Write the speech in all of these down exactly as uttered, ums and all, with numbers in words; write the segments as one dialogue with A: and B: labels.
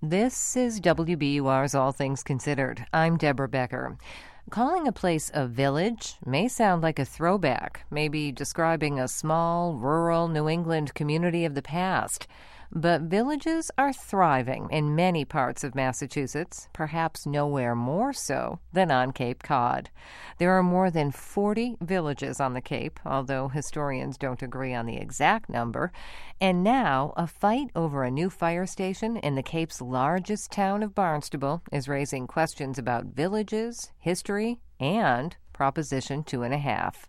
A: This is W B U R's All Things Considered. I'm Deborah Becker. Calling a place a village may sound like a throwback, maybe describing a small, rural New England community of the past. But villages are thriving in many parts of Massachusetts, perhaps nowhere more so than on Cape Cod. There are more than forty villages on the Cape, although historians don't agree on the exact number. And now, a fight over a new fire station in the Cape's largest town of Barnstable is raising questions about villages, history, and Proposition Two and a Half.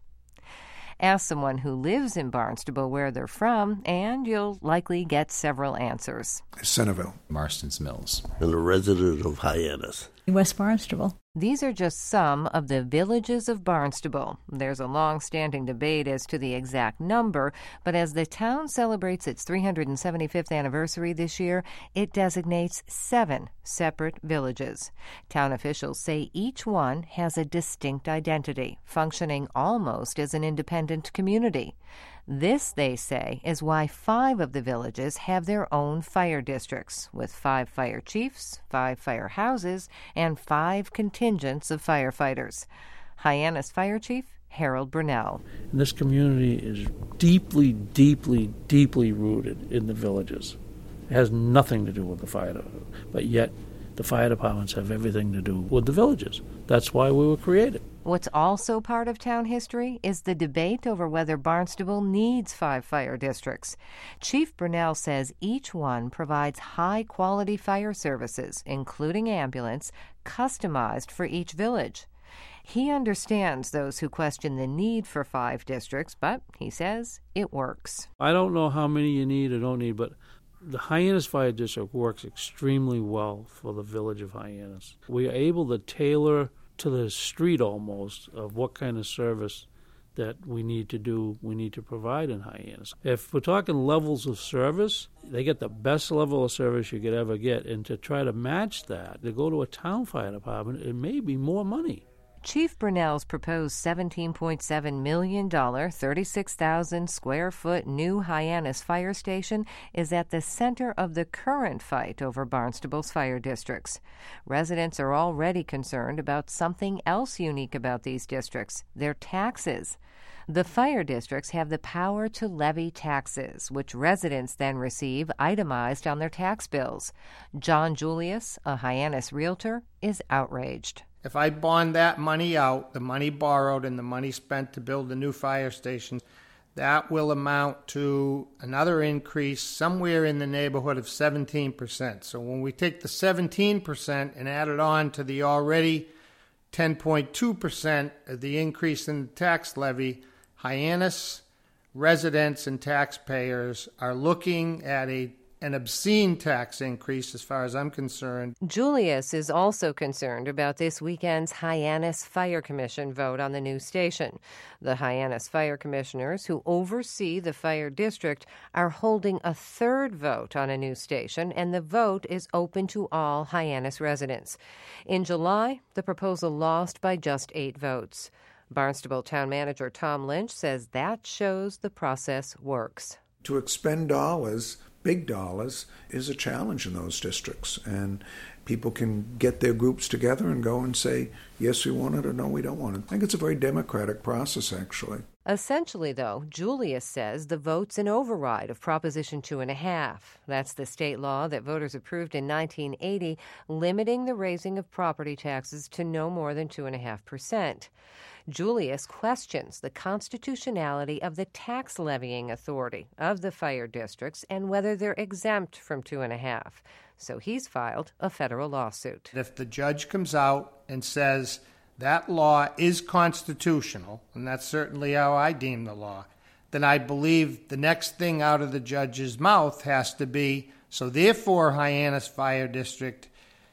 A: Ask someone who lives in Barnstable where they're from, and you'll likely get several answers.
B: Centerville.
C: Marston's Mills.
D: And a resident of Hyannis.
E: West Barnstable.
A: These are just some of the villages of Barnstable. There's a long-standing debate as to the exact number, but as the town celebrates its three hundred seventy-fifth anniversary this year, it designates seven separate villages. Town officials say each one has a distinct identity, functioning almost as an independent community. This, they say, is why five of the villages have their own fire districts, with five fire chiefs, five fire houses, and five contingents of firefighters. Hyannis Fire Chief Harold Brunell.
F: And this community is deeply, deeply, deeply rooted in the villages. It has nothing to do with the fire department, but yet the fire departments have everything to do with the villages. That's why we were created.
A: What's also part of town history is the debate over whether Barnstable needs five fire districts. Chief Brunell says each one provides high-quality fire services, including ambulance, customized for each village. He understands those who question the need for five districts, but he says it works.
F: I don't know how many you need or don't need, but the Hyannis Fire District works extremely well for the village of Hyannis. We are able to tailor to the street almost of what kind of service that we need to do, we need to provide in Hyannis. If we're talking levels of service, they get the best level of service you could ever get, and to try to match that, to go to a town fire department, it may be more money.
A: Chief Brunell's proposed seventeen point seven million dollars, thirty-six thousand square foot new Hyannis fire station is at the center of the current fight over Barnstable's fire districts. Residents are already concerned about something else unique about these districts, their taxes. The fire districts have the power to levy taxes, which residents then receive itemized on their tax bills. John Julius, a Hyannis realtor, is outraged.
G: If I bond that money out, the money borrowed and the money spent to build the new fire station, that will amount to another increase somewhere in the neighborhood of seventeen percent. So when we take the seventeen percent and add it on to the already ten point two percent of the increase in the tax levy, Hyannis residents and taxpayers are looking at a an obscene tax increase as far as I'm concerned.
A: Julius is also concerned about this weekend's Hyannis Fire Commission vote on the new station. The Hyannis Fire Commissioners, who oversee the fire district, are holding a third vote on a new station, and the vote is open to all Hyannis residents. In July, the proposal lost by just eight votes. Barnstable Town Manager Tom Lynch says that shows the process works.
B: To expend dollars, big dollars, is a challenge in those districts. And people can get their groups together and go and say, yes, we want it, or no, we don't want it. I think it's a very democratic process, actually.
A: Essentially, though, Julius says the vote's an override of Proposition Two and a Half. That's the state law that voters approved in nineteen eighty, limiting the raising of property taxes to no more than two and a half percent. Julius questions the constitutionality of the tax levying authority of the fire districts and whether they're exempt from two and a half. So he's filed a federal lawsuit.
G: If the judge comes out and says that law is constitutional, and that's certainly how I deem the law, then I believe the next thing out of the judge's mouth has to be, so therefore, Hyannis Fire District,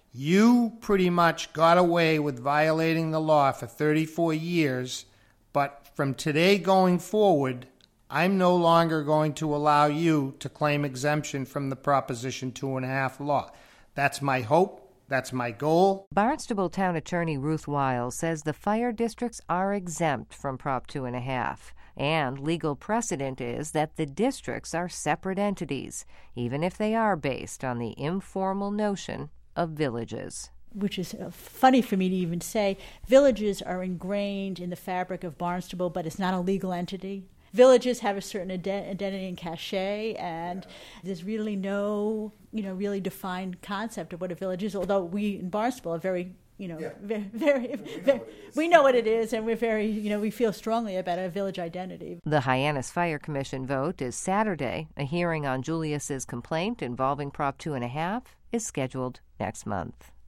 G: you pretty much got away with violating the law for thirty-four years, but from today going forward, I'm no longer going to allow you to claim exemption from the Proposition Two and a Half law. That's my hope. That's my goal.
A: Barnstable Town Attorney Ruth Wiles says the fire districts are exempt from Prop Two and a Half. And legal precedent is that the districts are separate entities, even if they are based on the informal notion of villages.
C: Which is funny for me to even say. Villages are ingrained in the fabric of Barnstable, but it's not a legal entity. Villages have a certain ident- identity and cachet, and there's really no, you know, really defined concept of what a village is, although we in Barnstable are very, you know, yeah. very, very, we, very know we know what it is, and we're very, you know, we feel strongly about a village identity.
A: The Hyannis Fire Commission vote is Saturday. A hearing on Julius's complaint involving Prop Two and a Half is scheduled next month.